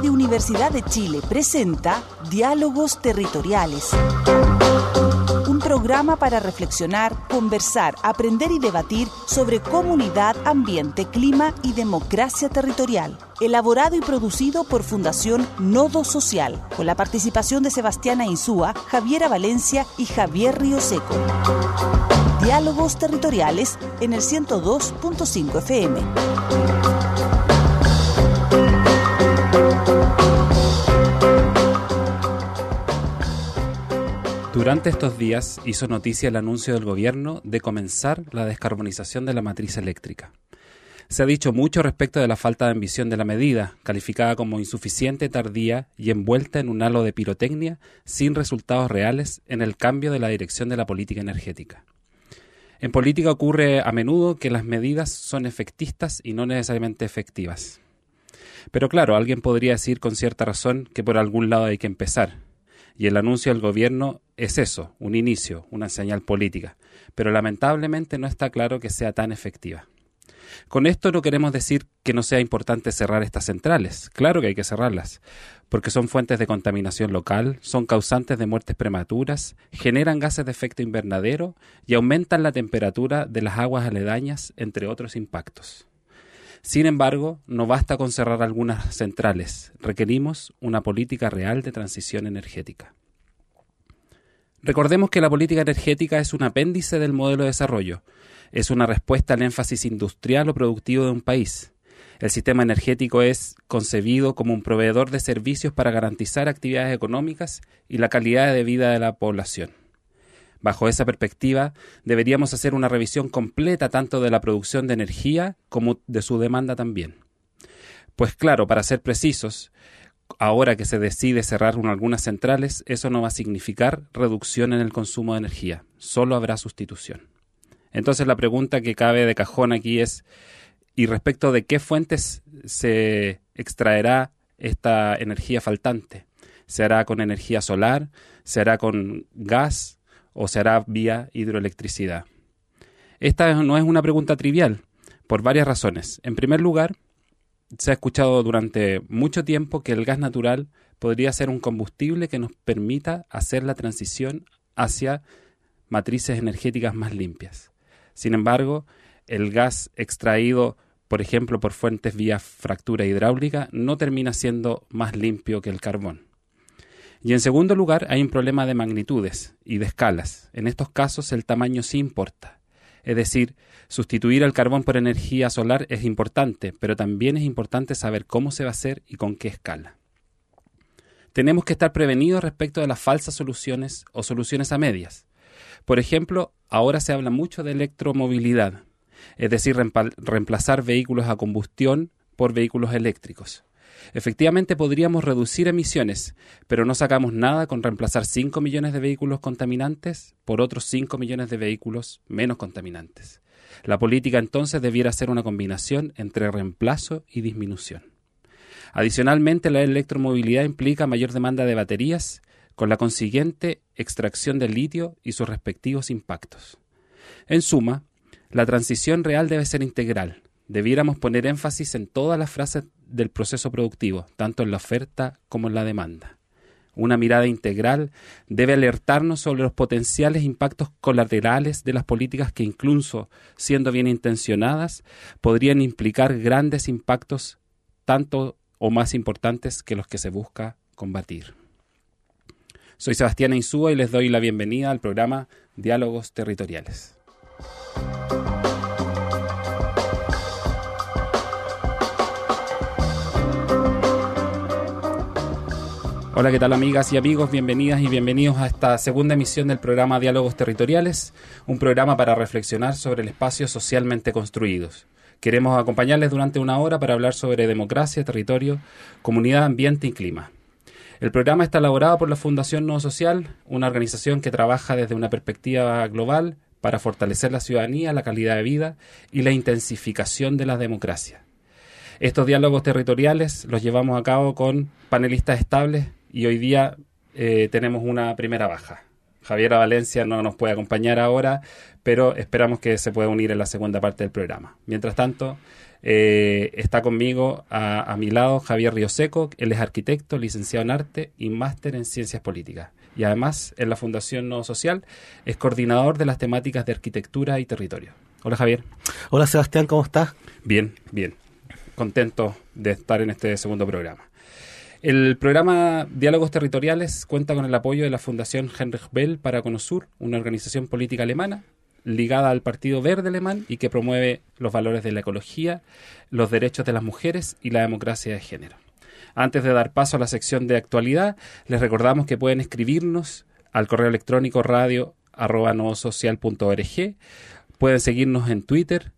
Radio Universidad de Chile presenta Diálogos Territoriales. Un programa para reflexionar, conversar, aprender y debatir sobre comunidad, ambiente, clima y democracia territorial. Elaborado y producido por Fundación Nodo Social, con la participación de Sebastiana Insúa, Javiera Valencia y Javier Ríoseco. Diálogos Territoriales en el 102.5 FM. Durante estos días hizo noticia el anuncio del gobierno de comenzar la descarbonización de la matriz eléctrica. Se ha dicho mucho respecto de la falta de ambición de la medida, calificada como insuficiente, tardía y envuelta en un halo de pirotecnia sin resultados reales en el cambio de la dirección de la política energética. En política ocurre a menudo que las medidas son efectistas y no necesariamente efectivas. Pero claro, alguien podría decir con cierta razón que por algún lado hay que empezar. Y el anuncio del gobierno es eso, un inicio, una señal política. Pero lamentablemente no está claro que sea tan efectiva. Con esto no queremos decir que no sea importante cerrar estas centrales. Claro que hay que cerrarlas, porque son fuentes de contaminación local, son causantes de muertes prematuras, generan gases de efecto invernadero y aumentan la temperatura de las aguas aledañas, entre otros impactos. Sin embargo, no basta con cerrar algunas centrales, requerimos una política real de transición energética. Recordemos que la política energética es un apéndice del modelo de desarrollo, es una respuesta al énfasis industrial o productivo de un país. El sistema energético es concebido como un proveedor de servicios para garantizar actividades económicas y la calidad de vida de la población. Bajo esa perspectiva, deberíamos hacer una revisión completa tanto de la producción de energía como de su demanda también. Pues claro, para ser precisos, ahora que se decide cerrar algunas centrales, eso no va a significar reducción en el consumo de energía, solo habrá sustitución. Entonces la pregunta que cabe de cajón aquí es, ¿y respecto de qué fuentes se extraerá esta energía faltante? ¿Se hará con energía solar? ¿Se hará con gas? ¿O se hará vía hidroelectricidad? Esta no es una pregunta trivial, por varias razones. En primer lugar, se ha escuchado durante mucho tiempo que el gas natural podría ser un combustible que nos permita hacer la transición hacia matrices energéticas más limpias. Sin embargo, el gas extraído, por ejemplo, por fuentes vía fractura hidráulica, no termina siendo más limpio que el carbón. Y en segundo lugar, hay un problema de magnitudes y de escalas. En estos casos, el tamaño sí importa. Es decir, sustituir al carbón por energía solar es importante, pero también es importante saber cómo se va a hacer y con qué escala. Tenemos que estar prevenidos respecto de las falsas soluciones o soluciones a medias. Por ejemplo, ahora se habla mucho de electromovilidad, es decir, reemplazar vehículos a combustión por vehículos eléctricos. Efectivamente podríamos reducir emisiones, pero no sacamos nada con reemplazar 5 millones de vehículos contaminantes por otros 5 millones de vehículos menos contaminantes. La política entonces debiera ser una combinación entre reemplazo y disminución. Adicionalmente, la electromovilidad implica mayor demanda de baterías, con la consiguiente extracción del litio y sus respectivos impactos. En suma, la transición real debe ser integral. Debiéramos poner énfasis en todas las fases del proceso productivo, tanto en la oferta como en la demanda. Una mirada integral debe alertarnos sobre los potenciales impactos colaterales de las políticas que, incluso siendo bien intencionadas, podrían implicar grandes impactos tanto o más importantes que los que se busca combatir. Soy Sebastián Insúa y les doy la bienvenida al programa Diálogos Territoriales. Hola, ¿qué tal amigas y amigos? Bienvenidas y bienvenidos a esta segunda emisión del programa Diálogos Territoriales, un programa para reflexionar sobre el espacio socialmente construidos. Queremos acompañarles durante una hora para hablar sobre democracia, territorio, comunidad, ambiente y clima. El programa está elaborado por la Fundación Nodo Social, una organización que trabaja desde una perspectiva global para fortalecer la ciudadanía, la calidad de vida y la intensificación de la democracia. Estos diálogos territoriales los llevamos a cabo con panelistas estables y hoy día tenemos una primera baja. Javiera Valencia no nos puede acompañar ahora, pero esperamos que se pueda unir en la segunda parte del programa. Mientras tanto, Está conmigo a mi lado Javier Rioseco, él es arquitecto, licenciado en arte y máster en ciencias políticas. Y además, en la Fundación Nodo Social, es coordinador de las temáticas de arquitectura y territorio. Hola, Javier. Hola, Sebastián, ¿cómo estás? Bien, bien. Contento de estar en este segundo programa. El programa Diálogos Territoriales cuenta con el apoyo de la Fundación Heinrich Böll para Conosur, una organización política alemana ligada al Partido Verde alemán y que promueve los valores de la ecología, los derechos de las mujeres y la democracia de género. Antes de dar paso a la sección de actualidad, les recordamos que pueden escribirnos al correo electrónico radio@nodosocial.org. Pueden seguirnos en Twitter,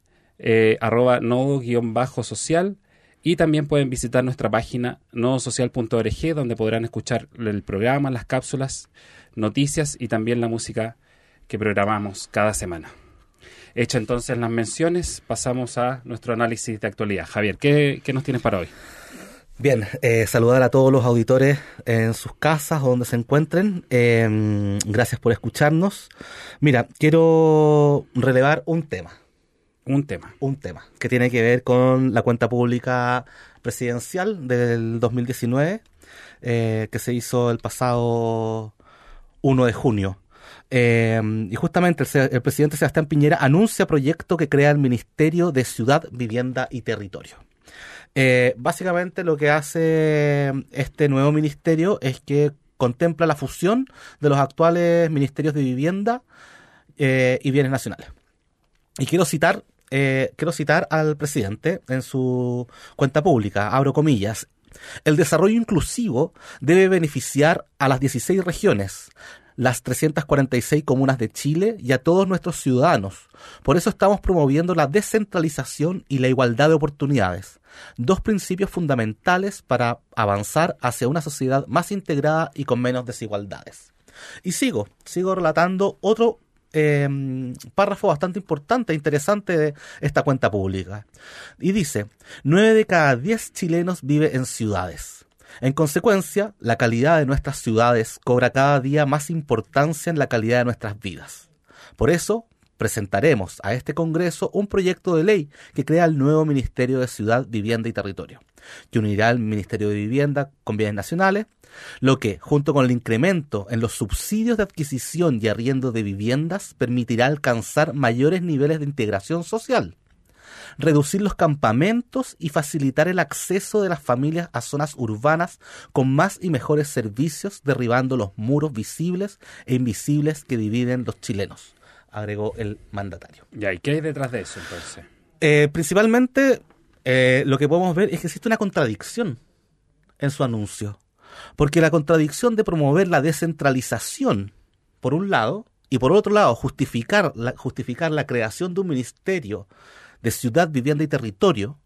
@nodo_social, y también pueden visitar nuestra página nodosocial.org, donde podrán escuchar el programa, las cápsulas, noticias y también la música que programamos cada semana. Hecha entonces las menciones, pasamos a nuestro análisis de actualidad. Javier, ¿qué nos tienes para hoy? Bien, saludar a todos los auditores en sus casas o donde se encuentren. Gracias por escucharnos. Mira, quiero relevar un tema que tiene que ver con la cuenta pública presidencial del 2019, que se hizo el pasado 1 de junio. Y justamente el presidente Sebastián Piñera anuncia proyecto que crea el Ministerio de Ciudad, Vivienda y Territorio. Básicamente lo que hace este nuevo ministerio es que contempla la fusión de los actuales ministerios de Vivienda y Bienes Nacionales. Y quiero citar al presidente en su cuenta pública, abro comillas: el desarrollo inclusivo debe beneficiar a las 16 regiones, las 346 comunas de Chile y a todos nuestros ciudadanos. Por eso estamos promoviendo la descentralización y la igualdad de oportunidades, dos principios fundamentales para avanzar hacia una sociedad más integrada y con menos desigualdades. Y sigo relatando otro párrafo bastante importante e interesante de esta cuenta pública. Y dice: 9 de cada 10 chilenos vive en ciudades. En consecuencia, la calidad de nuestras ciudades cobra cada día más importancia en la calidad de nuestras vidas. Por eso, presentaremos a este Congreso un proyecto de ley que crea el nuevo Ministerio de Ciudad, Vivienda y Territorio, que unirá el Ministerio de Vivienda con Bienes Nacionales, lo que, junto con el incremento en los subsidios de adquisición y arriendo de viviendas, permitirá alcanzar mayores niveles de integración social, reducir los campamentos y facilitar el acceso de las familias a zonas urbanas con más y mejores servicios, derribando los muros visibles e invisibles que dividen los chilenos, agregó el mandatario. Ya, ¿y qué hay detrás de eso entonces? Principalmente lo que podemos ver es que existe una contradicción en su anuncio, porque la contradicción de promover la descentralización por un lado y por otro lado justificar la creación de un ministerio de Ciudad, Vivienda y Territorio,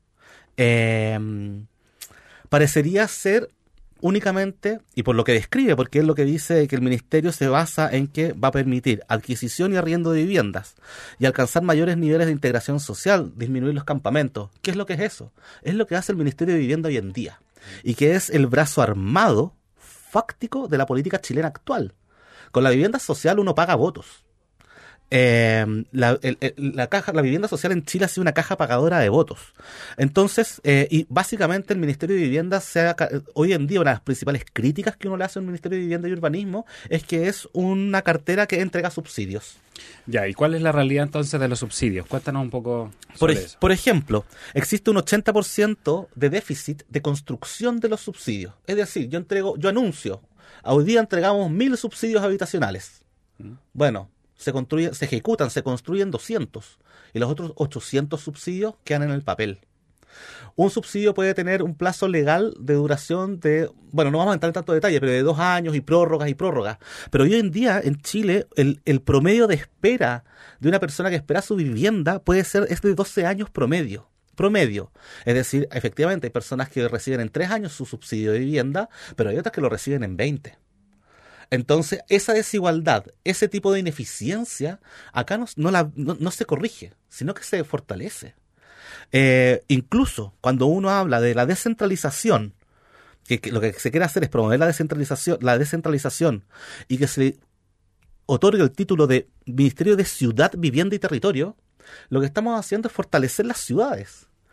parecería ser únicamente, y por lo que describe, porque es lo que dice, que el ministerio se basa en que va a permitir adquisición y arriendo de viviendas y alcanzar mayores niveles de integración social, disminuir los campamentos. ¿Qué es lo que es eso? Es lo que hace el Ministerio de Vivienda hoy en día, y que es el brazo armado fáctico de la política chilena actual. Con la vivienda social uno paga votos. La vivienda social en Chile ha sido una caja pagadora de votos. Entonces, y básicamente el Ministerio de Vivienda, hoy en día una de las principales críticas que uno le hace al Ministerio de Vivienda y Urbanismo es que es una cartera que entrega subsidios. Ya, ¿y cuál es la realidad entonces de los subsidios? Cuéntanos un poco sobre eso. Por ejemplo, existe un 80% de déficit de construcción de los subsidios. Es decir, yo anuncio, hoy día entregamos 1.000 subsidios habitacionales. Bueno, se construyen 200 y los otros 800 subsidios quedan en el papel. Un subsidio puede tener un plazo legal de duración de, bueno, no vamos a entrar en tanto detalle, pero de 2 años y prórrogas. Pero hoy en día en Chile el promedio de espera de una persona que espera su vivienda es de 12 años promedio. Es decir, efectivamente hay personas que reciben en 3 años su subsidio de vivienda, pero hay otras que lo reciben en 20. Entonces, esa desigualdad, ese tipo de ineficiencia, acá no se corrige, sino que se fortalece. Incluso cuando uno habla de la descentralización, que lo que se quiere hacer es promover la descentralización y que se otorgue el título de Ministerio de Ciudad, Vivienda y Territorio, lo que estamos haciendo es fortalecer las ciudades.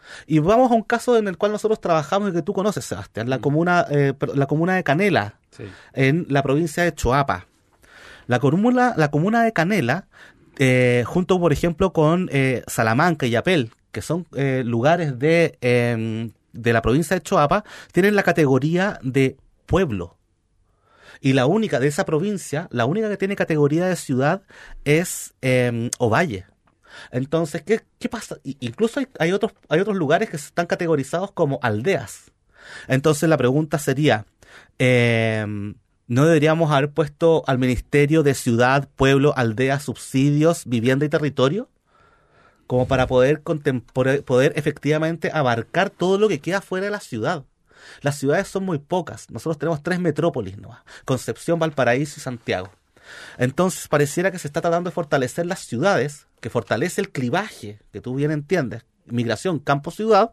Y vamos a un caso en el cual nosotros trabajamos y que tú conoces, Sebastián, la comuna de Canela, Sí. en la provincia de Choapa. La comuna de Canela, junto, por ejemplo, con Salamanca y Yapel, que son lugares de la provincia de Choapa, tienen la categoría de pueblo. Y la única de esa provincia, la única que tiene categoría de ciudad es Ovalle. Entonces, ¿qué pasa? Incluso hay otros lugares que están categorizados como aldeas. Entonces la pregunta sería, ¿no deberíamos haber puesto al Ministerio de Ciudad, Pueblo, Aldea, Subsidios, Vivienda y Territorio? Como para poder efectivamente abarcar todo lo que queda fuera de la ciudad. Las ciudades son muy pocas. Nosotros tenemos 3 metrópolis nomás: Concepción, Valparaíso y Santiago. Entonces pareciera que se está tratando de fortalecer las ciudades, que fortalece el clivaje, que tú bien entiendes, migración, campo-ciudad,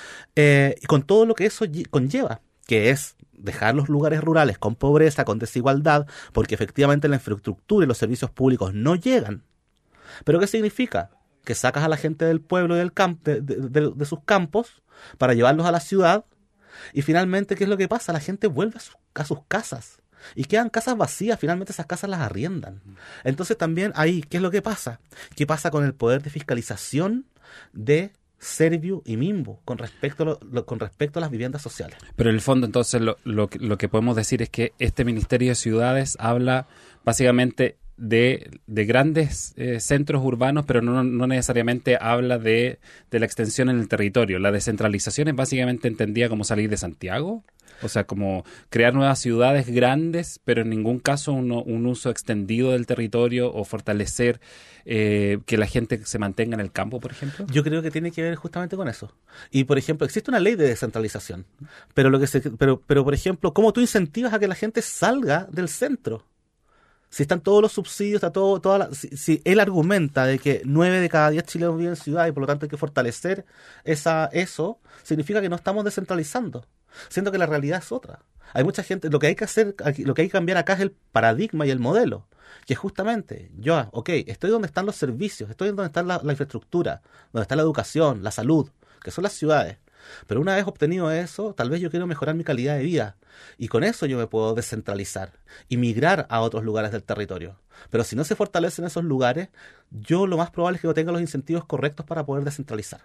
y con todo lo que eso conlleva, que es dejar los lugares rurales con pobreza, con desigualdad, porque efectivamente la infraestructura y los servicios públicos no llegan. ¿Pero qué significa? Que sacas a la gente del pueblo y del de sus campos para llevarlos a la ciudad, y finalmente, ¿qué es lo que pasa? La gente vuelve a sus casas. Y quedan casas vacías, finalmente esas casas las arriendan. Entonces también ahí, ¿qué es lo que pasa? ¿Qué pasa con el poder de fiscalización de Serviu y Minbu con respecto a las viviendas sociales? Pero en el fondo, entonces, lo que podemos decir es que este Ministerio de Ciudades habla básicamente de grandes centros urbanos, pero no necesariamente habla de la extensión en el territorio. La descentralización es básicamente entendida como salir de Santiago. O sea, como crear nuevas ciudades grandes, pero en ningún caso un uso extendido del territorio o fortalecer que la gente se mantenga en el campo, por ejemplo. Yo creo que tiene que ver justamente con eso. Y, por ejemplo, existe una ley de descentralización, pero por ejemplo, ¿cómo tú incentivas a que la gente salga del centro? Si están todos los subsidios, está si él argumenta de que 9 de cada 10 chilenos viven en ciudad y por lo tanto hay que fortalecer eso, significa que no estamos descentralizando. Siendo que la realidad es otra. Hay mucha gente, lo que hay que cambiar acá es el paradigma y el modelo. Que justamente, estoy donde están los servicios, estoy donde está la infraestructura, donde está la educación, la salud, que son las ciudades. Pero una vez obtenido eso, tal vez yo quiero mejorar mi calidad de vida. Y con eso yo me puedo descentralizar y migrar a otros lugares del territorio. Pero si no se fortalecen esos lugares, yo lo más probable es que no tenga los incentivos correctos para poder descentralizar.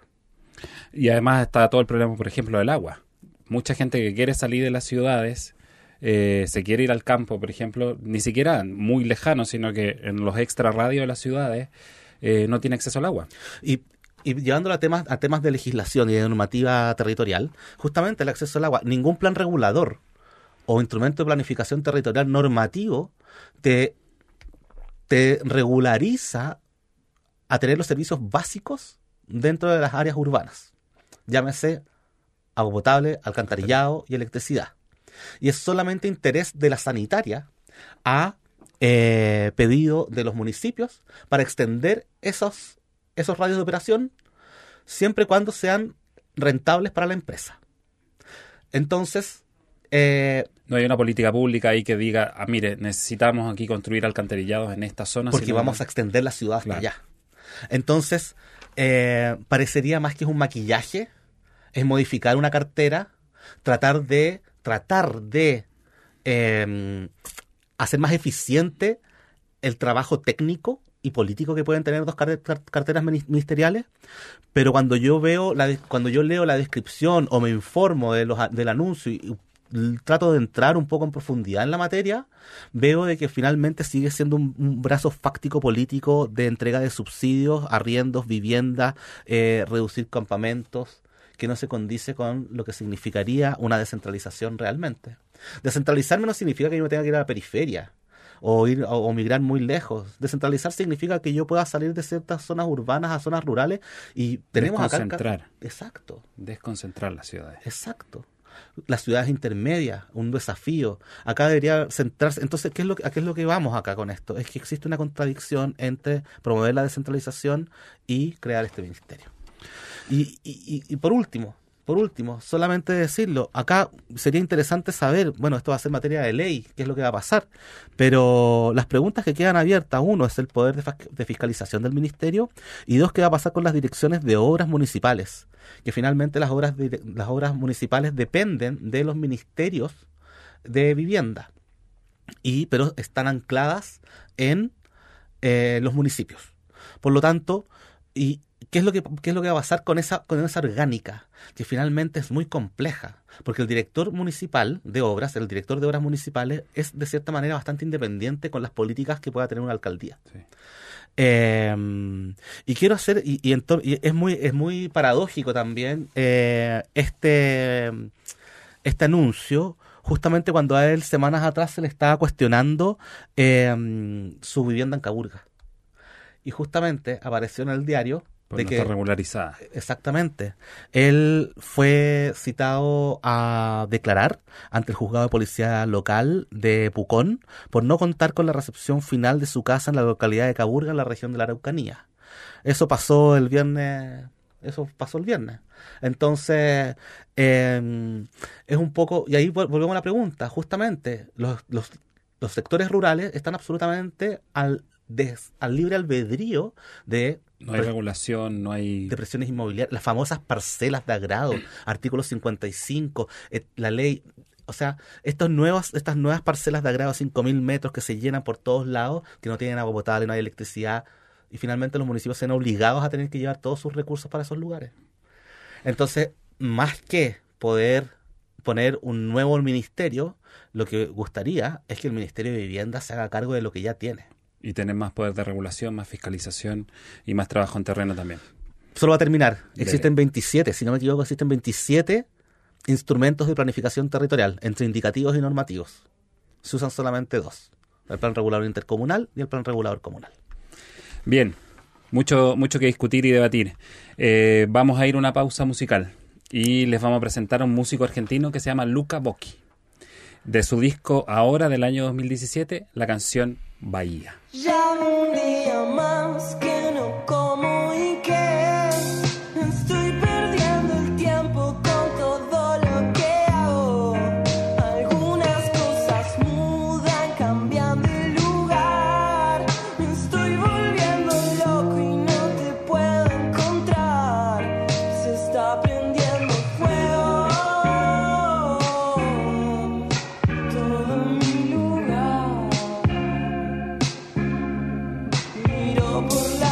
Y además está todo el problema, por ejemplo, del agua. Mucha gente que quiere salir de las ciudades, se quiere ir al campo, por ejemplo, ni siquiera muy lejano, sino que en los extrarradios de las ciudades no tiene acceso al agua. Y llevándolo a temas de legislación y de normativa territorial, justamente el acceso al agua, ningún plan regulador o instrumento de planificación territorial normativo te regulariza a tener los servicios básicos dentro de las áreas urbanas. Llámese agua potable, alcantarillado y electricidad. Y es solamente interés de la sanitaria a pedido de los municipios para extender esos radios de operación siempre y cuando sean rentables para la empresa. Entonces, no hay una política pública ahí que diga, mire, necesitamos aquí construir alcantarillados en esta zona. Porque vamos a extender la ciudad hasta allá. Entonces, parecería más que es un maquillaje, es modificar una cartera, tratar de hacer más eficiente el trabajo técnico y político que pueden tener dos carteras ministeriales, pero cuando yo leo la descripción o me informo del anuncio y trato de entrar un poco en profundidad en la materia, veo de que finalmente sigue siendo un brazo fáctico político de entrega de subsidios, arriendos, vivienda, reducir campamentos, que no se condice con lo que significaría una descentralización realmente. Descentralizarme no significa que yo me tenga que ir a la periferia o migrar muy lejos. Descentralizar significa que yo pueda salir de ciertas zonas urbanas a zonas rurales y tenemos desconcentrar. Exacto. Desconcentrar las ciudades. Exacto. Las ciudades intermedias, un desafío. Acá debería centrarse. Entonces, ¿a qué es lo que vamos acá con esto? Es que existe una contradicción entre promover la descentralización y crear este ministerio. Y por último, por último, solamente decirlo, acá sería interesante saber, bueno, esto va a ser materia de ley, qué es lo que va a pasar, pero las preguntas que quedan abiertas, uno, es el poder de fiscalización del ministerio, y dos, qué va a pasar con las direcciones de obras municipales, que finalmente las obras municipales dependen de los ministerios de vivienda, pero están ancladas en los municipios. Por lo tanto, ¿qué es lo que va a pasar con esa orgánica? Que finalmente es muy compleja, porque el director de obras municipales, es de cierta manera bastante independiente con las políticas que pueda tener una alcaldía. Sí. Y quiero hacer, y es muy paradójico también este anuncio, justamente cuando a él semanas atrás se le estaba cuestionando su vivienda en Caburga. Y justamente apareció en el diario de que está regularizada. Exactamente. Él fue citado a declarar ante el juzgado de policía local de Pucón por no contar con la recepción final de su casa en la localidad de Caburga, en la región de la Araucanía. Eso pasó el viernes. Entonces, es un poco... Y ahí volvemos a la pregunta. Justamente, los sectores rurales están absolutamente al libre albedrío de... No hay regulación, no hay... de presiones inmobiliarias, las famosas parcelas de agrado, artículo 55, la ley... O sea, estas nuevas parcelas de agrado, 5.000 metros que se llenan por todos lados, que no tienen agua potable, no hay electricidad, y finalmente los municipios se ven obligados a tener que llevar todos sus recursos para esos lugares. Entonces, más que poder poner un nuevo ministerio, lo que gustaría es que el Ministerio de Vivienda se haga cargo de lo que ya tiene. Y tener más poder de regulación, más fiscalización y más trabajo en terreno también. Solo va a terminar. Existen 27, si no me equivoco, existen 27 instrumentos de planificación territorial, entre indicativos y normativos. Se usan solamente 2. El plan regulador intercomunal y el plan regulador comunal. Bien, mucho que discutir y debatir. Vamos a ir a una pausa musical y les vamos a presentar a un músico argentino que se llama Luca Bocchi. De su disco Ahora del año 2017, la canción Bahía. Ya un día más que no como y que estoy perdiendo el tiempo con todo lo que hago. Algunas cosas mudan, cambian de lugar. Me estoy volviendo loco y no te puedo encontrar. Se está prendiendo fuego todo mi lugar. Miro por la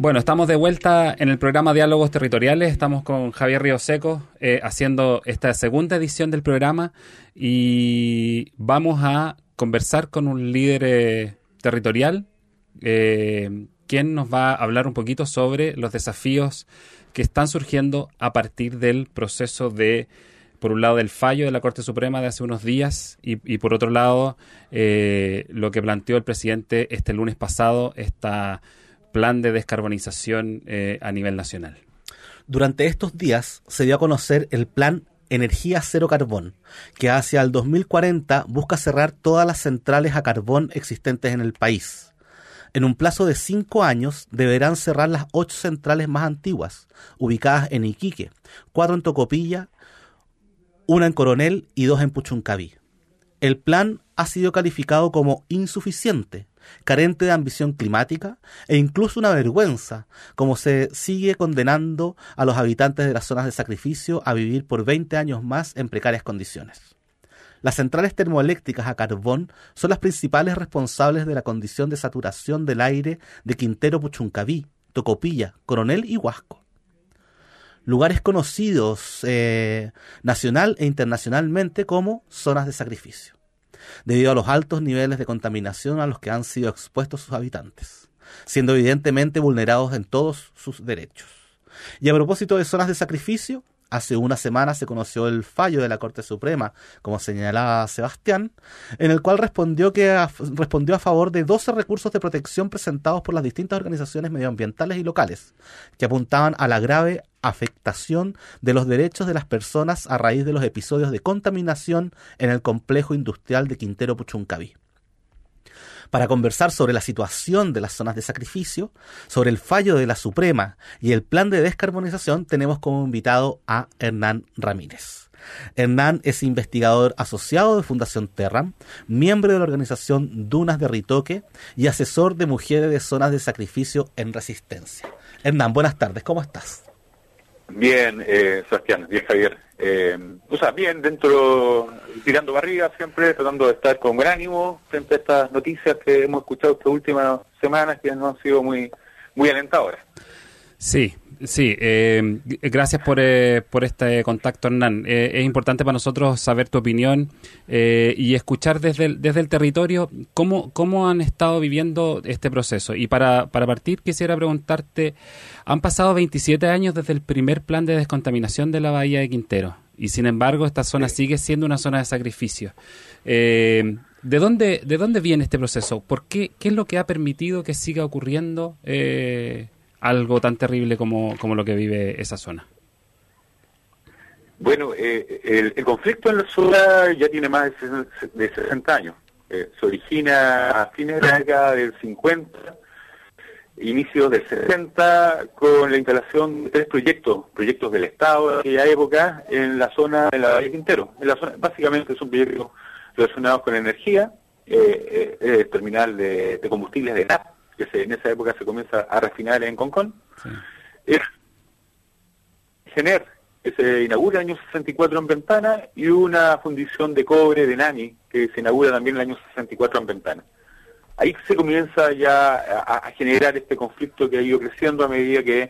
Bueno, estamos de vuelta en el programa Diálogos Territoriales. Estamos con Javier Ríoseco haciendo esta segunda edición del programa y vamos a conversar con un líder territorial quien nos va a hablar un poquito sobre los desafíos que están surgiendo a partir del proceso de, por un lado, del fallo de la Corte Suprema de hace unos días y por otro lado, lo que planteó el presidente este lunes pasado, esta plan de descarbonización a nivel nacional. Durante estos días se dio a conocer el plan Energía Cero Carbón, que hacia el 2040 busca cerrar todas las centrales a carbón existentes en el país. En un plazo de 5 años deberán cerrar las 8 centrales más antiguas, ubicadas en Iquique, 4 en Tocopilla, 1 en Coronel y 2 en Puchuncaví. El plan ha sido calificado como insuficiente, carente de ambición climática e incluso una vergüenza, como se sigue condenando a los habitantes de las zonas de sacrificio a vivir por 20 años más en precarias condiciones. Las centrales termoeléctricas a carbón son las principales responsables de la condición de saturación del aire de Quintero, Puchuncaví, Tocopilla, Coronel y Huasco. Lugares conocidos nacional e internacionalmente como zonas de sacrificio, debido a los altos niveles de contaminación a los que han sido expuestos sus habitantes, siendo evidentemente vulnerados en todos sus derechos. Y a propósito de zonas de sacrificio, hace una semana se conoció el fallo de la Corte Suprema, como señalaba Sebastián, en el cual respondió a favor de 12 recursos de protección presentados por las distintas organizaciones medioambientales y locales, que apuntaban a la grave afectación de los derechos de las personas a raíz de los episodios de contaminación en el complejo industrial de Quintero Puchuncaví. Para conversar sobre la situación de las zonas de sacrificio, sobre el fallo de la Suprema y el plan de descarbonización, tenemos como invitado a Hernán Ramírez. Hernán es investigador asociado de Fundación Terram, miembro de la organización Dunas de Ritoque y asesor de mujeres de zonas de sacrificio en resistencia. Hernán, buenas tardes, ¿cómo estás? Bien, Sebastián, bien, Javier. Bien, tirando barriga siempre, tratando de estar con buen ánimo frente a estas noticias que hemos escuchado estas últimas semanas que no han sido muy alentadoras. Sí, gracias por este contacto, Hernán. Es importante para nosotros saber tu opinión y escuchar desde el territorio cómo han estado viviendo este proceso. Y para partir quisiera preguntarte, han pasado 27 años desde el primer plan de descontaminación de la Bahía de Quintero y sin embargo esta zona sigue siendo una zona de sacrificio. ¿De dónde viene este proceso? ¿Qué es lo que ha permitido que siga ocurriendo algo tan terrible como lo que vive esa zona? Bueno, el conflicto en la zona ya tiene más de 60 años. Se origina a fines de la década del 50, inicios del 60, con la instalación de 3 proyectos del Estado de aquella época en la zona de la Bahía de Quintero. Básicamente son proyectos relacionados con energía, terminal de combustibles de NAP, que en esa época se comienza a refinar en Concón. Sí. GENER, que se inaugura en el año 64 en Ventana, y una fundición de cobre de NAMI, que se inaugura también en el año 64 en Ventana. Ahí se comienza ya a generar este conflicto que ha ido creciendo a medida que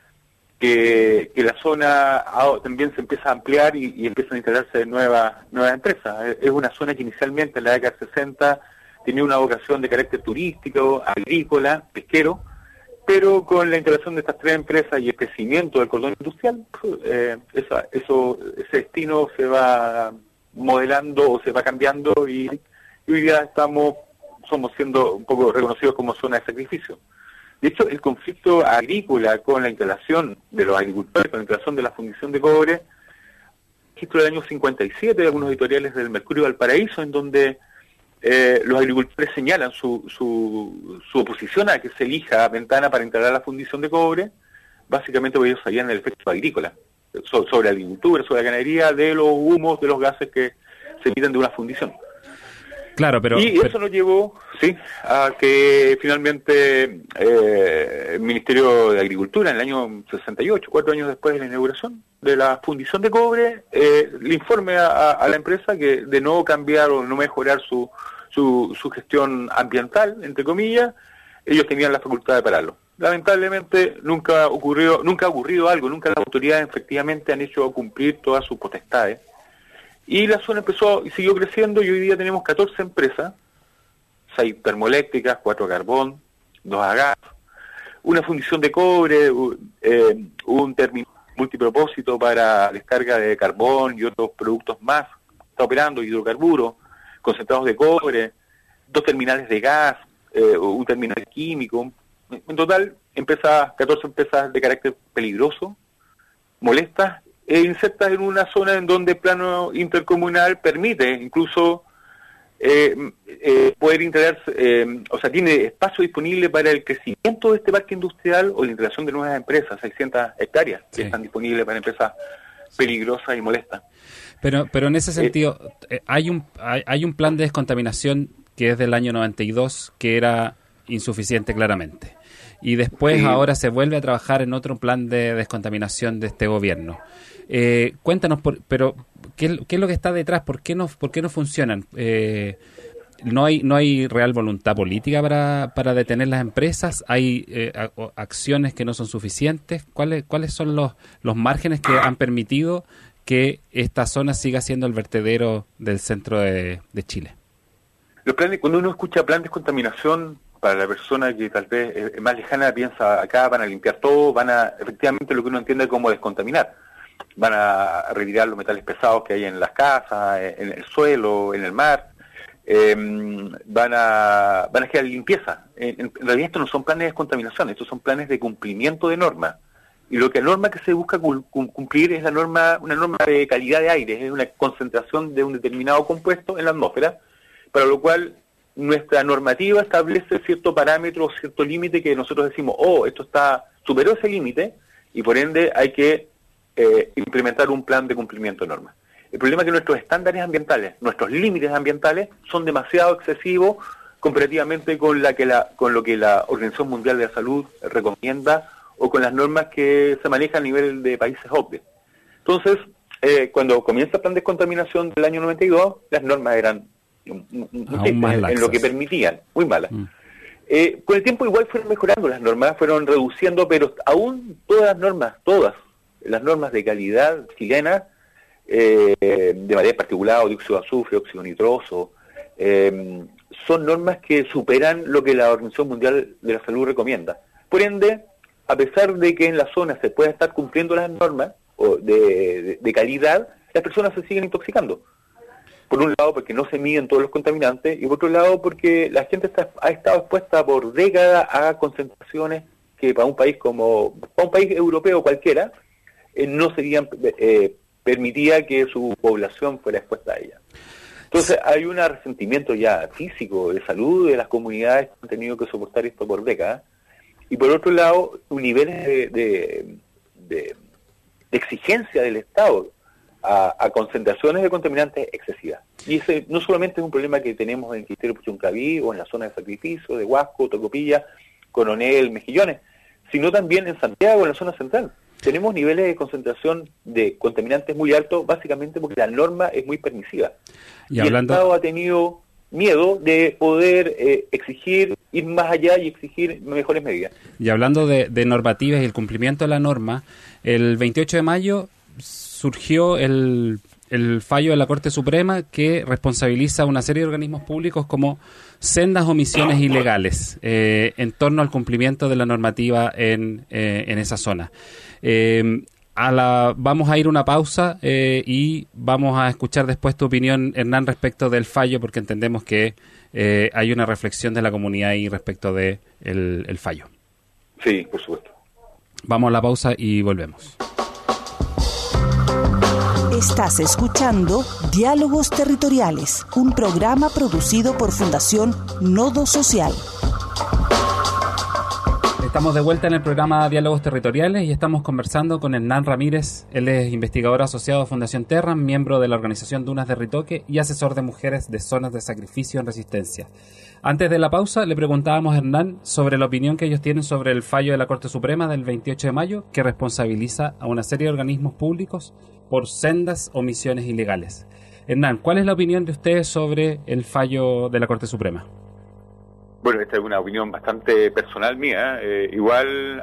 la zona también se empieza a ampliar y empiezan a instalarse nuevas empresas. Es una zona que inicialmente en la década del 60 tenía una vocación de carácter turístico, agrícola, pesquero, pero con la integración de estas 3 empresas y el crecimiento del cordón industrial, ese destino se va modelando o se va cambiando y hoy día somos siendo un poco reconocidos como zona de sacrificio. De hecho, el conflicto agrícola con la instalación de los agricultores, con la instalación de la fundición de cobre, registro del año 57 de algunos editoriales del Mercurio Valparaíso, en donde los agricultores señalan su oposición a que se elija Ventana para instalar la fundición de cobre, básicamente porque ellos sabían el efecto agrícola, sobre la agricultura, sobre la ganadería, de los humos, de los gases que se emiten de una fundición. Claro, eso nos llevó, a que finalmente el Ministerio de Agricultura en el año 68, 4 años después de la inauguración de la fundición de cobre, le informe a la empresa que de no cambiar o no mejorar su gestión ambiental, entre comillas, ellos tenían la facultad de pararlo. lamentablemente nunca ha ocurrido algo, nunca las autoridades efectivamente han hecho cumplir todas sus potestades. Y la zona empezó y siguió creciendo y hoy día tenemos 14 empresas, 6 termoeléctricas, 4 a carbón, 2 a gas, una fundición de cobre, un terminal multipropósito para descarga de carbón y otros productos más, está operando hidrocarburos, concentrados de cobre, 2 terminales de gas, un terminal químico. En total, 14 empresas de carácter peligroso, molestas e insertas en una zona en donde el plano intercomunal permite incluso poder integrarse, tiene espacio disponible para el crecimiento de este parque industrial o la integración de nuevas empresas, 600 hectáreas que están disponibles para empresas peligrosas y molestas. Pero en ese sentido, hay un plan de descontaminación que es del año 92 que era insuficiente claramente. Y después ahora se vuelve a trabajar en otro plan de descontaminación de este gobierno. Cuéntanos, pero ¿qué es lo que está detrás? ¿Por qué no funcionan? ¿No hay real voluntad política para detener las empresas? ¿Hay acciones que no son suficientes? ¿Cuáles son los márgenes que han permitido que esta zona siga siendo el vertedero del centro de Chile? Los planes, cuando uno escucha plan de descontaminación, para la persona que tal vez es más lejana, piensa acá van a limpiar todo, efectivamente lo que uno entiende como descontaminar. Van a retirar los metales pesados que hay en las casas, en el suelo, en el mar, van a generar limpieza. En realidad estos no son planes de descontaminación, estos son planes de cumplimiento de normas. Y la norma que se busca cumplir es una norma de calidad de aire, es una concentración de un determinado compuesto en la atmósfera, para lo cual nuestra normativa establece cierto parámetro, cierto límite que nosotros decimos, esto superó ese límite y por ende hay que implementar un plan de cumplimiento de normas. El problema es que nuestros estándares ambientales, nuestros límites ambientales son demasiado excesivos comparativamente con lo que la Organización Mundial de la Salud recomienda o con las normas que se manejan a nivel de países OCDE. Entonces, cuando comienza el plan de descontaminación del año 92, las normas eran en lo que permitían, muy malas. Con el tiempo igual fueron mejorando las normas, fueron reduciendo, pero aún todas las normas de calidad chilenas, de materia particulada, dióxido de azufre, óxido nitroso, son normas que superan lo que la Organización Mundial de la Salud recomienda. Por ende, a pesar de que en la zona se pueda estar cumpliendo las normas de calidad, las personas se siguen intoxicando. Por un lado, porque no se miden todos los contaminantes, y por otro lado, porque la gente ha estado expuesta por décadas a concentraciones que para un país europeo cualquiera, no serían permitía que su población fuera expuesta a ella. Entonces hay un resentimiento ya físico de salud de las comunidades que han tenido que soportar esto por décadas, y por otro lado, niveles de exigencia del Estado a concentraciones de contaminantes excesivas. Y ese no solamente es un problema que tenemos en Quintero Puchuncaví o en la zona de Sacrificio, de Huasco, Tocopilla, Coronel, Mejillones, sino también en Santiago, en la zona central. Tenemos niveles de concentración de contaminantes muy altos, básicamente porque la norma es muy permisiva. Y el Estado ha tenido miedo de poder ir más allá y exigir mejores medidas. Y hablando de normativas y el cumplimiento de la norma, el 28 de mayo surgió el fallo de la Corte Suprema que responsabiliza a una serie de organismos públicos como sendas omisiones ilegales en torno al cumplimiento de la normativa en esa zona. Vamos a ir a una pausa y vamos a escuchar después tu opinión, Hernán, respecto del fallo, porque entendemos que hay una reflexión de la comunidad ahí respecto de el fallo. Sí, por supuesto. Vamos a la pausa y volvemos. Estás escuchando Diálogos Territoriales, un programa producido por Fundación Nodo Social. Estamos de vuelta en el programa Diálogos Territoriales y estamos conversando con Hernán Ramírez. Él es investigador asociado a Fundación Terran, miembro de la organización Dunas de Ritoque y asesor de mujeres de zonas de sacrificio en resistencia. Antes de la pausa le preguntábamos a Hernán sobre la opinión que ellos tienen sobre el fallo de la Corte Suprema del 28 de mayo que responsabiliza a una serie de organismos públicos por sendas omisiones ilegales. Hernán, ¿cuál es la opinión de ustedes sobre el fallo de la Corte Suprema? Bueno, esta es una opinión bastante personal mía. Igual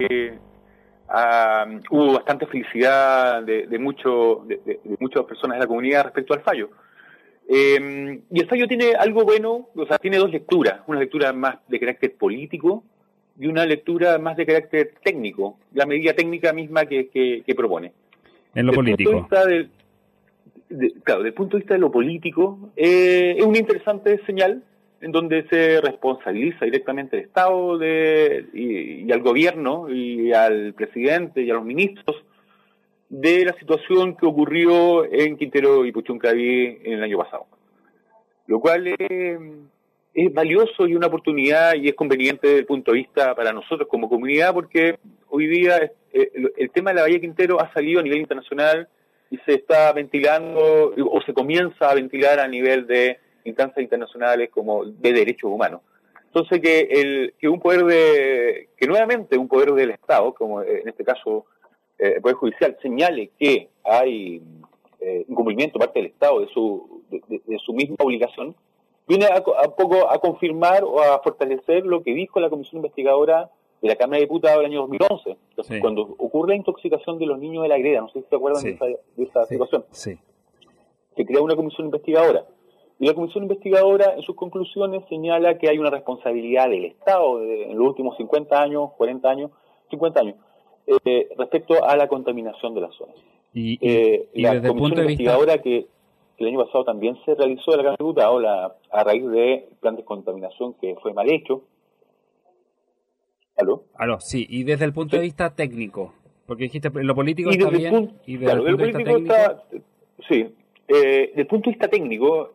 hubo bastante felicidad de muchas personas de la comunidad respecto al fallo. Y el fallo tiene algo bueno, o sea, tiene dos lecturas. Una lectura más de carácter político y una lectura más de carácter técnico, la medida técnica misma que propone. En lo político. Claro, desde el punto de vista de lo político, es una interesante señal en donde se responsabiliza directamente al Estado y al gobierno y al presidente y a los ministros de la situación que ocurrió en Quintero y Puchuncaví en el año pasado. Lo cual es valioso y una oportunidad y es conveniente desde el punto de vista para nosotros como comunidad, porque hoy día el tema de la Bahía Quintero ha salido a nivel internacional y se está ventilando o se comienza a ventilar a nivel de instancias internacionales como de derechos humanos. Entonces que nuevamente un poder del Estado, como en este caso el Poder Judicial, señale que hay incumplimiento por parte del Estado de su misma obligación, viene a confirmar o a fortalecer lo que dijo la Comisión Investigadora de la Cámara de Diputados del año 2011, Sí. cuando ocurre la intoxicación de los niños de la greda, no sé si se acuerdan Sí. de esa situación. Sí. Se crea una comisión investigadora. Y la comisión investigadora, en sus conclusiones, señala que hay una responsabilidad del Estado en los últimos 50 años, 40 años, 50 años, respecto a la contaminación de las zonas. Y La desde el comisión punto de vista... investigadora que el año pasado también se realizó de la Cámara de Diputados a raíz del plan de descontaminación que fue mal hecho. ¿Aló? Aló, sí, y desde el punto de vista técnico, porque dijiste lo político Y está desde el bien, punto, y desde claro, el punto de vista técnico... sí. Desde el punto de vista técnico,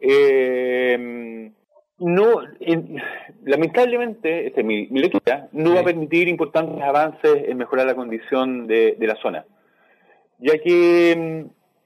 lamentablemente, esta es mi lectura, no va a permitir importantes avances en mejorar la condición de la zona, ya que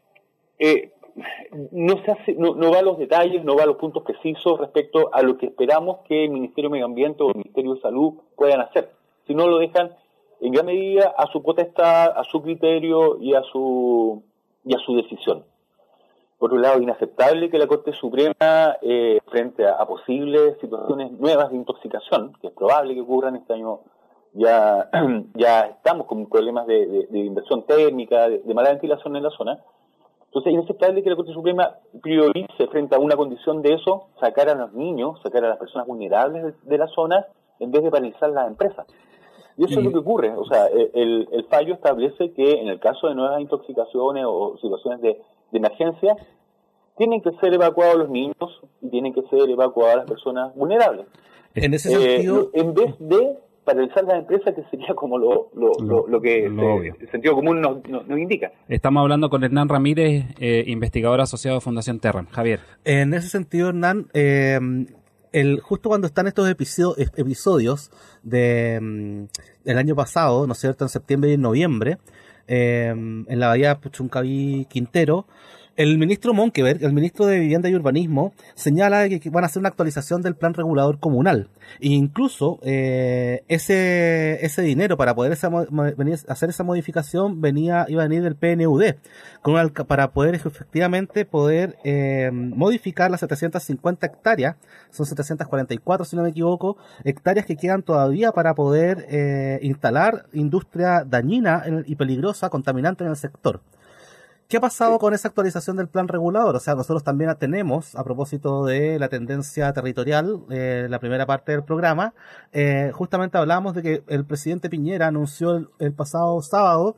no va a los detalles, no va a los puntos precisos respecto a lo que esperamos que el Ministerio de Medio Ambiente o el Ministerio de Salud puedan hacer, si no lo dejan en gran medida a su potestad, a su criterio y a su decisión. Por otro lado, es inaceptable que la Corte Suprema, frente a posibles situaciones nuevas de intoxicación, que es probable que ocurran este año, ya estamos con problemas de inversión térmica, de mala ventilación en la zona. Entonces, es inaceptable que la Corte Suprema priorice frente a una condición de eso, sacar a los niños, sacar a las personas vulnerables de la zona, en vez de paralizar las empresas. Y eso es lo que ocurre. O sea, el fallo establece que en el caso de nuevas intoxicaciones o situaciones de emergencia, tienen que ser evacuados los niños y tienen que ser evacuadas las personas vulnerables. En ese sentido, en vez de paralizar las empresas, que sería como lo que obvio. el sentido común nos indica. Estamos hablando con Hernán Ramírez, investigador asociado de Fundación Terram. Javier. en ese sentido, Hernán, justo cuando están estos episodios del año pasado, ¿no es cierto?, en septiembre y en noviembre, en la bahía Puchuncaví Quintero, el ministro Monkeberg, el ministro de Vivienda y Urbanismo, señala que van a hacer una actualización del plan regulador comunal. E incluso ese dinero para poder hacer esa modificación iba a venir del PNUD, para poder efectivamente modificar las 750 hectáreas, son 744 si no me equivoco, hectáreas que quedan todavía para poder instalar industria dañina y peligrosa, contaminante en el sector. ¿Qué ha pasado con esa actualización del plan regulador? O sea, nosotros también tenemos, a propósito de la tendencia territorial, la primera parte del programa, justamente hablábamos de que el presidente Piñera anunció el pasado sábado,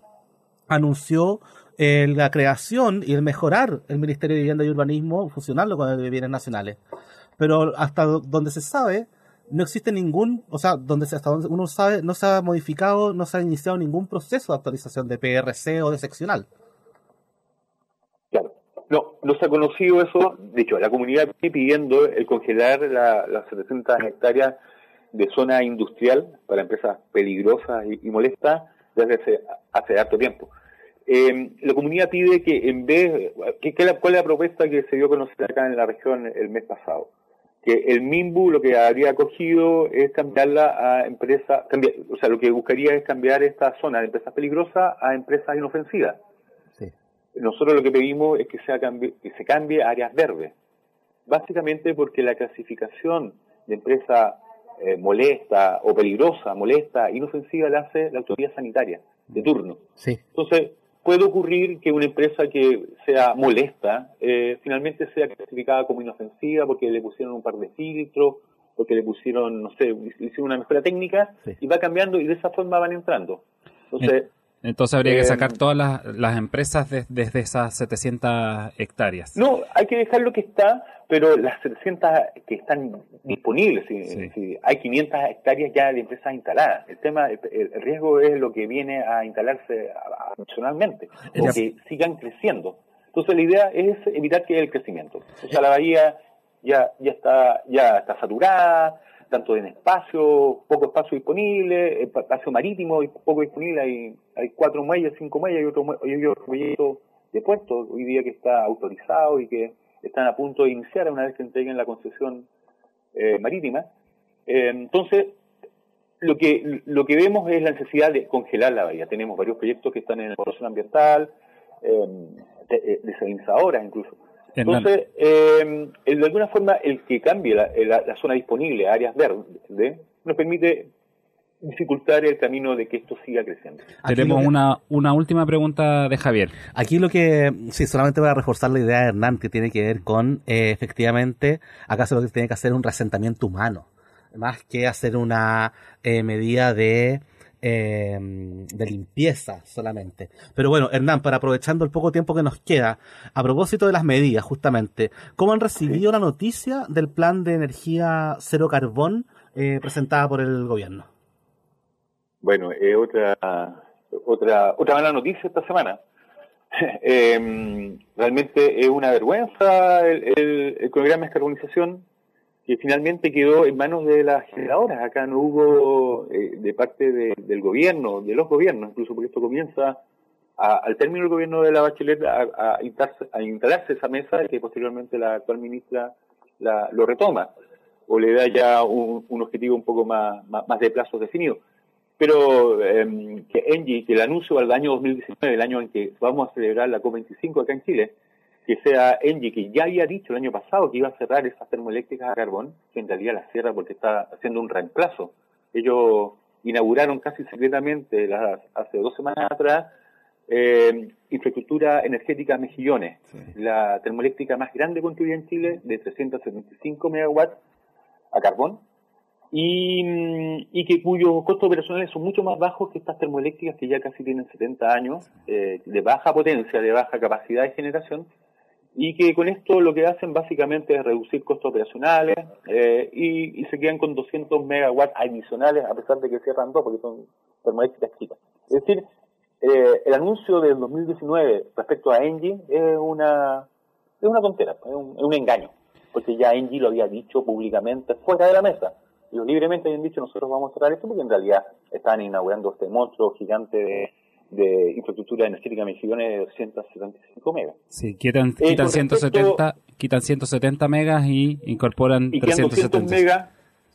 la creación y el mejorar el Ministerio de Vivienda y Urbanismo, fusionarlo con el de Bienes Nacionales. Pero hasta donde se sabe, no existe hasta donde uno sabe, no se ha modificado, no se ha iniciado ningún proceso de actualización de PRC o de seccional. Claro, no se ha conocido eso. De hecho, la comunidad viene pidiendo el congelar las 700 hectáreas de zona industrial para empresas peligrosas y molestas desde hace harto tiempo. La comunidad pide que ¿cuál es la propuesta que se dio a conocer acá en la región el mes pasado? Que el MIMBU lo que habría acogido es cambiarla a empresas, lo que buscaría es cambiar esta zona de empresas peligrosas a empresas inofensivas. Sí. Nosotros lo que pedimos es que se cambie a áreas verdes, básicamente porque la clasificación de empresa molesta o peligrosa, molesta, inofensiva, la hace la autoridad sanitaria de turno. Sí. Entonces, puede ocurrir que una empresa que sea molesta finalmente sea clasificada como inofensiva porque le pusieron un par de filtros, porque le pusieron, no sé, le hicieron una mejora técnica, Sí. y va cambiando y de esa forma van entrando. Entonces, habría que sacar todas las empresas desde esas 700 hectáreas. no, hay que dejar lo que está, pero las 700 que están disponibles, si hay 500 hectáreas ya de empresas instaladas. El riesgo es lo que viene a instalarse adicionalmente, o que sigan creciendo. Entonces la idea es evitar que haya el crecimiento. O sea, la bahía ya está saturada, tanto en espacio, poco espacio disponible, espacio marítimo y poco disponible. Hay 4 muelles, 5 muelles y otro proyecto de puerto hoy día que está autorizado y que están a punto de iniciar una vez que entreguen la concesión marítima. Entonces, lo que vemos es la necesidad de congelar la bahía. Tenemos varios proyectos que están en evaluación ambiental, desalinizadoras incluso. Entonces, de alguna forma, el que cambie la zona disponible a áreas verdes nos permite dificultar el camino de que esto siga creciendo. Tenemos una última pregunta de Javier. Aquí solamente para reforzar la idea de Hernán, que tiene que ver con, efectivamente, acaso lo que tiene que hacer es un reasentamiento humano, más que hacer una medida de limpieza solamente. Pero bueno, Hernán, para aprovechando el poco tiempo que nos queda, a propósito de las medidas, justamente, ¿cómo han recibido la noticia del plan de energía cero carbón presentada por el gobierno? Bueno, otra mala noticia esta semana. Realmente es una vergüenza el programa de descarbonización, que finalmente quedó en manos de las generadoras. Acá no hubo de parte del gobierno, de los gobiernos, incluso porque esto comienza al término del gobierno de la Bachelet a instalarse esa mesa, y que posteriormente la actual ministra lo retoma o le da ya un objetivo un poco más de plazos definidos. Pero que Engie, que el anuncio al año 2019, el año en que vamos a celebrar la COP25 acá en Chile, que sea Engie, que ya había dicho el año pasado que iba a cerrar esas termoeléctricas a carbón, que en realidad las cierra porque está haciendo un reemplazo. Ellos inauguraron casi secretamente hace 2 semanas atrás infraestructura energética Mejillones, la termoeléctrica más grande construida en Chile, de 375 megawatts a carbón, y que cuyos costos operacionales son mucho más bajos que estas termoeléctricas que ya casi tienen 70 años, de baja potencia, de baja capacidad de generación, y que con esto lo que hacen básicamente es reducir costos operacionales y se quedan con 200 megawatts adicionales, a pesar de que cierran 2 porque son termoeléctricas chicas. Es decir, el anuncio del 2019 respecto a Engie es una tontera, es un engaño, porque ya Engie lo había dicho públicamente fuera de la mesa. Ellos libremente habían dicho: nosotros vamos a cerrar esto, porque en realidad estaban inaugurando este monstruo gigante de infraestructura energética Mejillones de 275 megas. Sí, quitan 170 megas y incorporan y 370 megas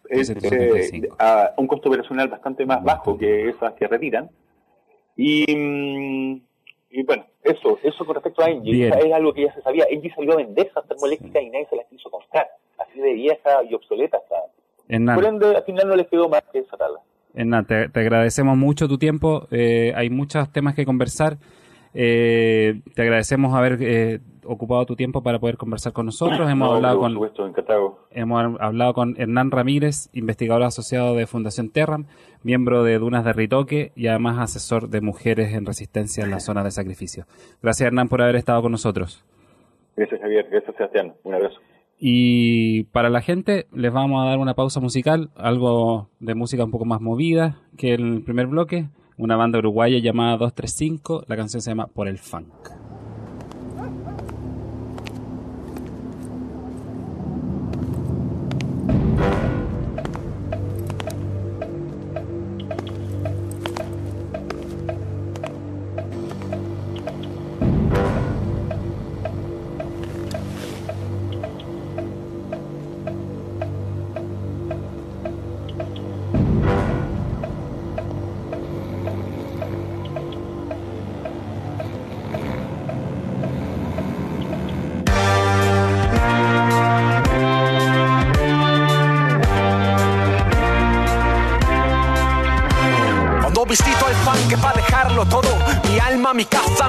a un costo operacional bastante más bajo que esas que retiran. Y bueno, eso con respecto a Engie, es algo que ya se sabía. Engie salió a vender esas termoeléctricas y nadie se las quiso comprar. Así de vieja y obsoleta está. Por ende, al final no les quedó más que sacarla. Hernán, te agradecemos mucho tu tiempo. Hay muchos temas que conversar. Te agradecemos haber ocupado tu tiempo para poder conversar con nosotros. Hemos hablado con Hernán Ramírez, investigador asociado de Fundación Terram, miembro de Dunas de Ritoque y además asesor de mujeres en resistencia en la zona de sacrificio. Gracias, Hernán, por haber estado con nosotros. Gracias, Javier. Gracias, Sebastián. Un abrazo. Y para la gente les vamos a dar una pausa musical, algo de música un poco más movida que el primer bloque, una banda uruguaya llamada 235, la canción se llama Por el Funk.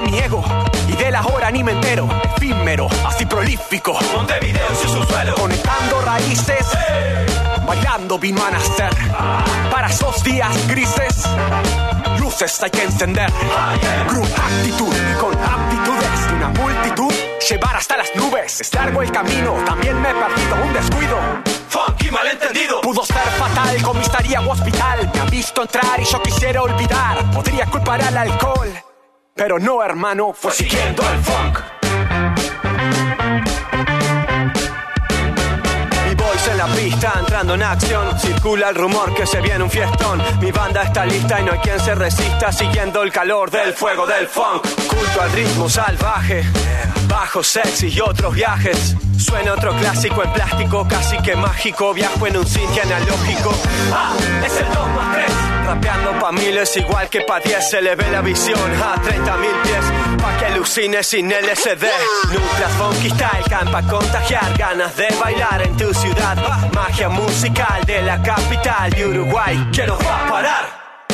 mi ego y de la hora ni me entero. Efímero, así prolífico. Montevideo y su subsuelo. Conectando raíces, bailando vino a nacer. Para esos días grises, luces hay que encender. Group actitud con aptitudes de una multitud. Llevar hasta las nubes, es largo el camino. También me he perdido un descuido. Funky malentendido. Pudo ser fatal, comisaría o hospital. Me han visto entrar y yo quisiera olvidar. Podría culpar al alcohol, pero no, hermano, fue siguiendo el funk. En la pista, entrando en acción, circula el rumor que se viene un fiestón. Mi banda está lista y no hay quien se resista, siguiendo el calor del fuego del funk. Culto al ritmo salvaje, bajo sexy y otros viajes. Suena otro clásico en plástico, casi que mágico. Viajo en un synth analógico. Es el 2+3. Rapeando pa' miles igual que pa' 10. Se le ve la visión a 30.000 pies. Pa' que alucine sin LSD. Nuclear funky style, campa contagiar. Ganas de bailar en tu ciudad. Magia musical de la capital de Uruguay. ¿Quién nos va a parar?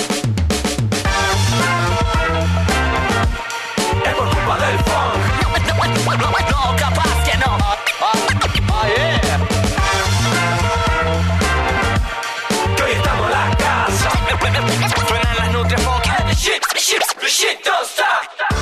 Es por culpa del funk. No, capaz que no. Yeah. Que hoy estamos en la casa. Suenan las nutrias funky. Shit don't stop.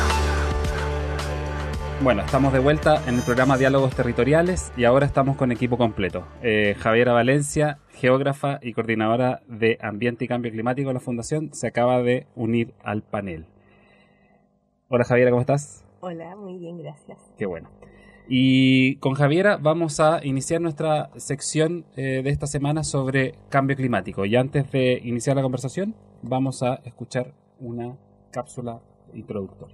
Bueno, estamos de vuelta en el programa Diálogos Territoriales y ahora estamos con equipo completo. Javiera Valencia, geógrafa y coordinadora de Ambiente y Cambio Climático de la Fundación, se acaba de unir al panel. Hola Javiera, ¿cómo estás? Hola, muy bien, gracias. Qué bueno. Y con Javiera vamos a iniciar nuestra sección de esta semana sobre cambio climático. Y antes de iniciar la conversación, vamos a escuchar una cápsula introductoria.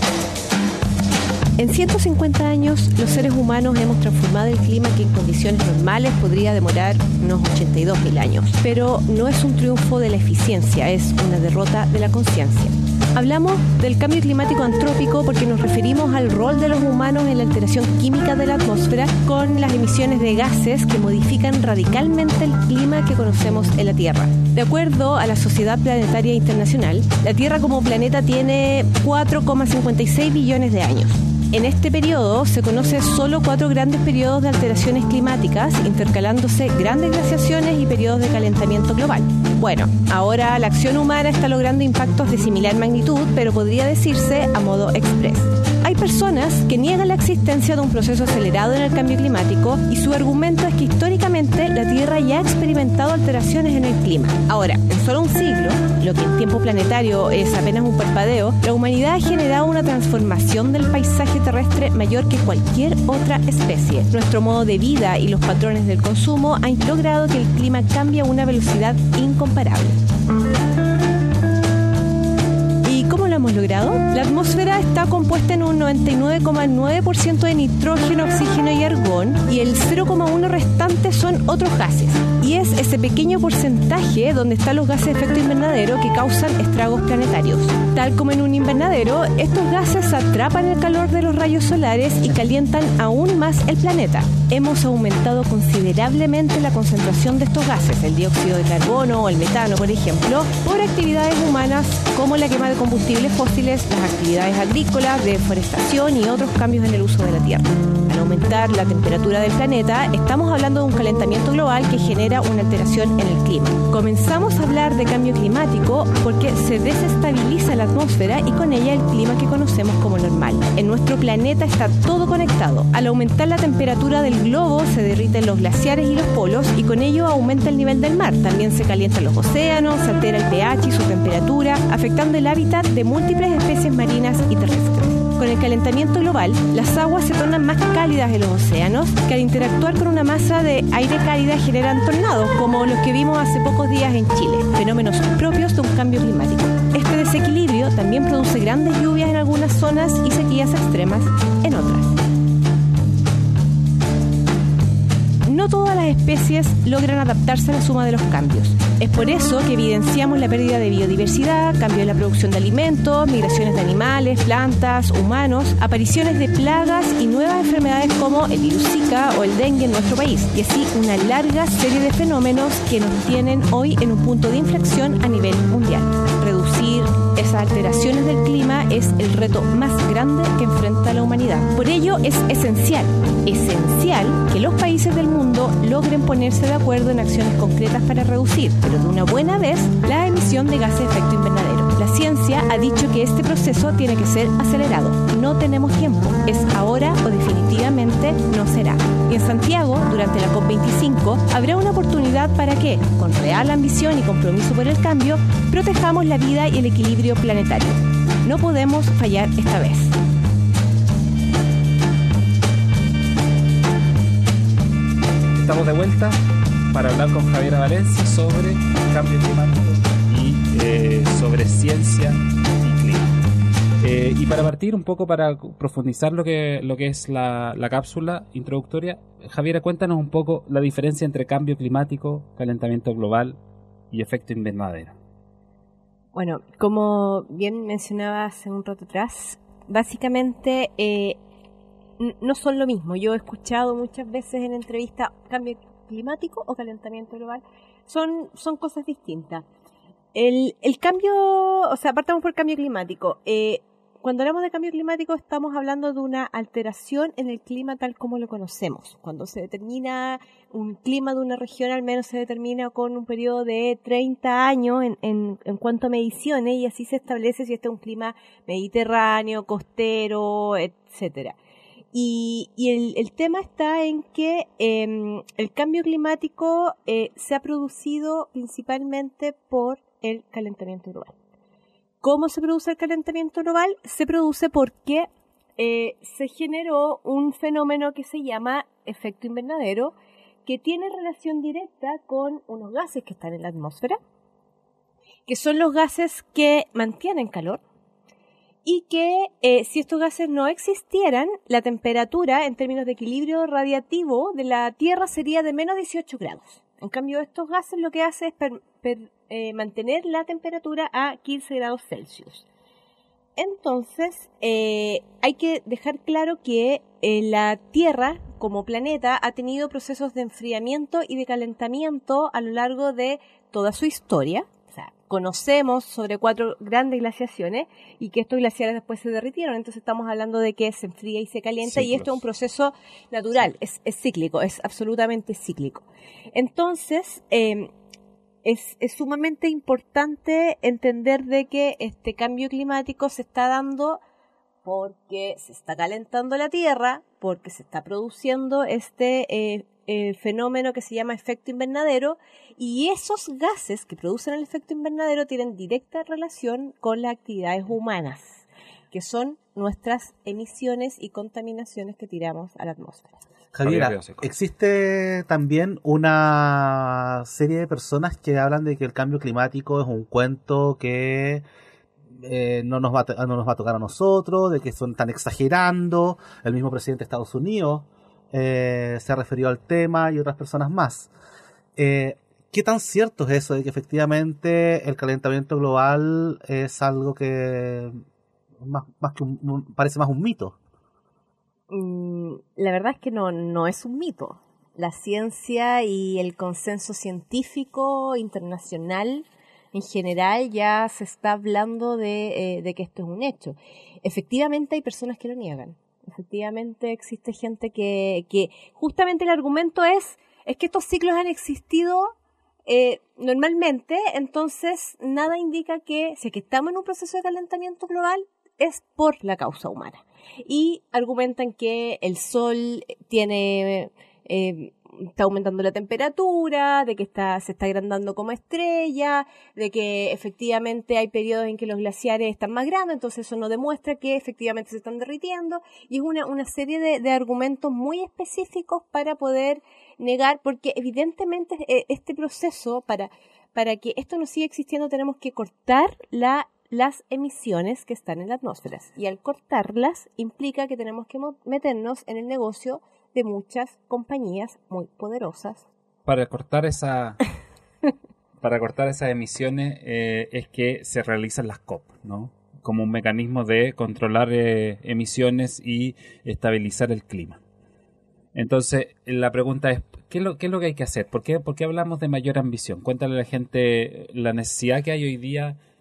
En 150 años, los seres humanos hemos transformado el clima que en condiciones normales podría demorar unos 82.000 años. Pero no es un triunfo de la eficiencia, es una derrota de la conciencia. Hablamos del cambio climático antrópico porque nos referimos al rol de los humanos en la alteración química de la atmósfera con las emisiones de gases que modifican radicalmente el clima que conocemos en la Tierra. De acuerdo a la Sociedad Planetaria Internacional, la Tierra como planeta tiene 4,56 billones de años. En este periodo se conoce solo 4 grandes periodos de alteraciones climáticas, intercalándose grandes glaciaciones y periodos de calentamiento global. Bueno, ahora la acción humana está logrando impactos de similar magnitud, pero podría decirse a modo express. Hay personas que niegan la existencia de un proceso acelerado en el cambio climático y su argumento es que históricamente la Tierra ya ha experimentado alteraciones en el clima. Ahora, en solo un siglo, lo que en tiempo planetario es apenas un parpadeo, la humanidad ha generado una transformación del paisaje terrestre mayor que cualquier otra especie. Nuestro modo de vida y los patrones del consumo han logrado que el clima cambie a una velocidad incomparable. ¿Cómo lo hemos logrado? La atmósfera está compuesta en un 99,9% de nitrógeno, oxígeno y argón, y el 0,1% restante son otros gases. Y es ese pequeño porcentaje donde están los gases de efecto invernadero que causan estragos planetarios. Tal como en un invernadero, estos gases atrapan el calor de los rayos solares y calientan aún más el planeta. Hemos aumentado considerablemente la concentración de estos gases, el dióxido de carbono o el metano, por ejemplo, por actividades humanas como la quema de combustibles fósiles, las actividades agrícolas, deforestación y otros cambios en el uso de la tierra. Al aumentar la temperatura del planeta, estamos hablando de un calentamiento global que genera una alteración en el clima. Comenzamos a hablar de cambio climático porque se desestabiliza la atmósfera y con ella el clima que conocemos como normal. En nuestro planeta está todo conectado. Al aumentar la temperatura del globo, se derriten los glaciares y los polos y con ello aumenta el nivel del mar. También se calientan los océanos, se altera el pH y su temperatura, afectando el hábitat de múltiples especies marinas y terrestres. Con el calentamiento global, las aguas se tornan más cálidas en los océanos, que al interactuar con una masa de aire cálida generan tornados, como los que vimos hace pocos días en Chile, fenómenos propios de un cambio climático. Este desequilibrio también produce grandes lluvias en algunas zonas y sequías extremas en otras. No todas las especies logran adaptarse a la suma de los cambios. Es por eso que evidenciamos la pérdida de biodiversidad, cambio en la producción de alimentos, migraciones de animales, plantas, humanos, apariciones de plagas y nuevas enfermedades como el virus Zika o el dengue en nuestro país, y así una larga serie de fenómenos que nos tienen hoy en un punto de inflexión a nivel mundial. Reducir, esas alteraciones del clima es el reto más grande que enfrenta la humanidad. Por ello es esencial que los países del mundo logren ponerse de acuerdo en acciones concretas para reducir, pero de una buena vez, la emisión de gases de efecto invernadero. La ciencia ha dicho que este proceso tiene que ser acelerado. No tenemos tiempo. Es ahora o definitivamente no será. Y en Santiago, durante la COP25, habrá una oportunidad para que, con real ambición y compromiso por el cambio, protejamos la vida y el equilibrio planetario. No podemos fallar esta vez. Estamos de vuelta para hablar con Javiera Valencia sobre cambio climático y sobre ciencia y clima. Y para partir un poco, para profundizar lo que es la cápsula introductoria, Javiera, cuéntanos un poco la diferencia entre cambio climático, calentamiento global y efecto invernadero. Bueno, como bien mencionaba hace un rato atrás, básicamente no son lo mismo. Yo he escuchado muchas veces en entrevistas cambio climático o calentamiento global. Son cosas distintas. El cambio, o sea, partamos por cambio climático. Cuando hablamos de cambio climático estamos hablando de una alteración en el clima tal como lo conocemos. Cuando se determina un clima de una región, al menos se determina con un periodo de 30 años en cuanto a mediciones, y así se establece si este es un clima mediterráneo, costero, etcétera. Y el tema está en que el cambio climático se ha producido principalmente por el calentamiento global. ¿Cómo se produce el calentamiento global? Se produce porque se generó un fenómeno que se llama efecto invernadero, que tiene relación directa con unos gases que están en la atmósfera, que son los gases que mantienen calor, y que si estos gases no existieran, la temperatura en términos de equilibrio radiativo de la Tierra sería de menos 18 grados. En cambio, estos gases lo que hacen es mantener la temperatura a 15 grados Celsius. Entonces, hay que dejar claro que la Tierra, como planeta, ha tenido procesos de enfriamiento y de calentamiento a lo largo de toda su historia. O sea, conocemos sobre 4 grandes glaciaciones y que estos glaciares después se derritieron. Entonces estamos hablando de que se enfría y se calienta. Ciclos. Y esto es un proceso natural, es cíclico, es absolutamente cíclico. Entonces, es sumamente importante entender de que este cambio climático se está dando porque se está calentando la Tierra, porque se está produciendo este fenómeno que se llama efecto invernadero, y esos gases que producen el efecto invernadero tienen directa relación con las actividades humanas, que son nuestras emisiones y contaminaciones que tiramos a la atmósfera. Javiera, existe también una serie de personas que hablan de que el cambio climático es un cuento que no nos va a tocar a nosotros, de que están exagerando. El mismo presidente de Estados Unidos se ha referido al tema, y otras personas más. ¿Qué tan cierto es eso de que efectivamente el calentamiento global es algo que más que parece más un mito? La verdad es que no es un mito. La ciencia y el consenso científico internacional en general ya se está hablando de que esto es un hecho. Efectivamente hay personas que lo niegan. Efectivamente existe gente que justamente el argumento es que estos ciclos han existido normalmente, entonces nada indica que si es que estamos en un proceso de calentamiento global es por la causa humana. Y argumentan que el sol está aumentando la temperatura, de que se está agrandando como estrella, de que efectivamente hay periodos en que los glaciares están más grandes, entonces eso no demuestra que efectivamente se están derritiendo, y es una serie de argumentos muy específicos para poder negar, porque evidentemente este proceso, para que esto no siga existiendo, tenemos que cortar las emisiones que están en la atmósfera, y al cortarlas implica que tenemos que meternos en el negocio de muchas compañías muy poderosas. Para cortar esas emisiones es que se realizan las COP, ¿no? Como un mecanismo de controlar emisiones y estabilizar el clima. Entonces, la pregunta es, ¿qué es lo que hay que hacer? ¿Por qué hablamos de mayor ambición? Cuéntale a la gente la necesidad que hay hoy día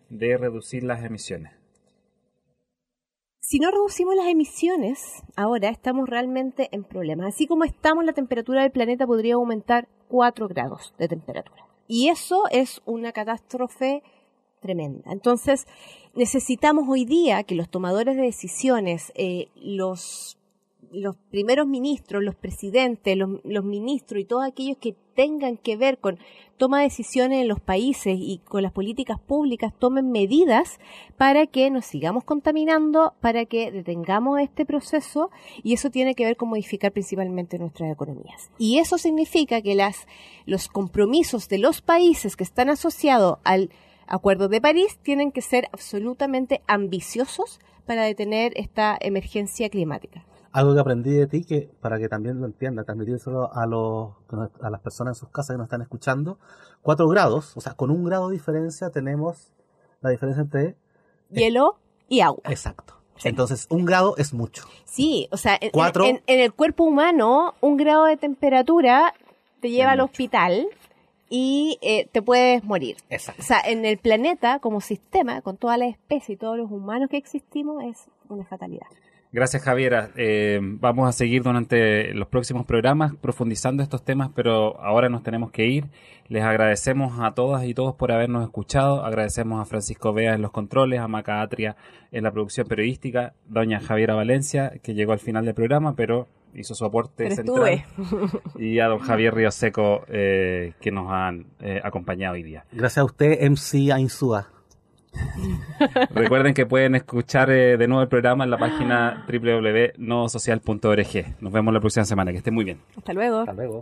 de reducir las emisiones? Si no reducimos las emisiones, ahora estamos realmente en problemas. Así como estamos, la temperatura del planeta podría aumentar 4 grados de temperatura. Y eso es una catástrofe tremenda. Entonces, necesitamos hoy día que los tomadores de decisiones, los primeros ministros, los presidentes, los ministros y todos aquellos que tengan que ver con toma de decisiones en los países y con las políticas públicas tomen medidas para que nos sigamos contaminando, para que detengamos este proceso, y eso tiene que ver con modificar principalmente nuestras economías. Y eso significa que los compromisos de los países que están asociados al Acuerdo de París tienen que ser absolutamente ambiciosos para detener esta emergencia climática. Algo que aprendí de ti, que para que también lo entienda, transmitírselo a las personas en sus casas que nos están escuchando, 4 grados, o sea, con 1 grado de diferencia tenemos la diferencia entre hielo y agua. Exacto. Sí. Entonces, 1 grado es mucho. Sí, o sea, en el cuerpo humano, 1 grado de temperatura te lleva al hospital y te puedes morir. Exacto. O sea, en el planeta, como sistema, con todas las especies y todos los humanos que existimos, es una fatalidad. Gracias, Javiera. Vamos a seguir durante los próximos programas profundizando estos temas, pero ahora nos tenemos que ir. Les agradecemos a todas y todos por habernos escuchado. Agradecemos a Francisco Vea en los controles, a Maca Atria en la producción periodística, doña Javiera Valencia, que llegó al final del programa, pero hizo su aporte central. Y a don Javier Río Seco, que nos han acompañado hoy día. Gracias a usted, MC Ainsúa. Recuerden que pueden escuchar de nuevo el programa en la página www.nodosocial.org. Nos vemos la próxima semana. Que estén muy bien. Hasta luego. Hasta luego.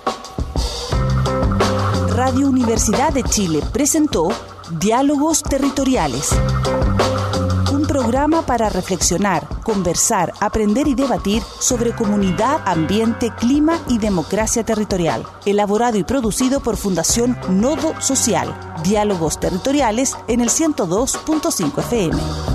Radio Universidad de Chile presentó Diálogos Territoriales. Un programa para reflexionar, conversar, aprender y debatir sobre comunidad, ambiente, clima y democracia territorial. Elaborado y producido por Fundación Nodo Social. Diálogos Territoriales en el 102.5 FM.